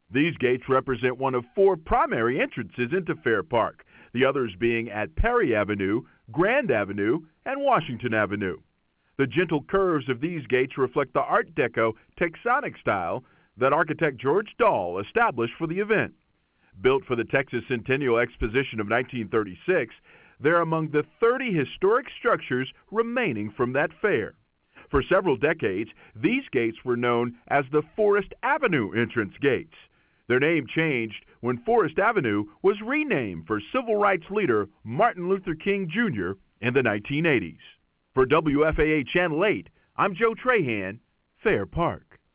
These gates represent one of four primary entrances into Fair Park, the others being at Perry Avenue, Grand Avenue, and Washington Avenue. The gentle curves of these gates reflect the Art Deco Texanic style that architect George Dahl established for the event. Built for the Texas Centennial Exposition of 1936, they're among the 30 historic structures remaining from that fair. For several decades, these gates were known as the Forest Avenue entrance gates. Their name changed when Forest Avenue was renamed for civil rights leader Martin Luther King Jr. in the 1980s. For WFAA Channel 8, I'm Joe Trahan, Fair Park.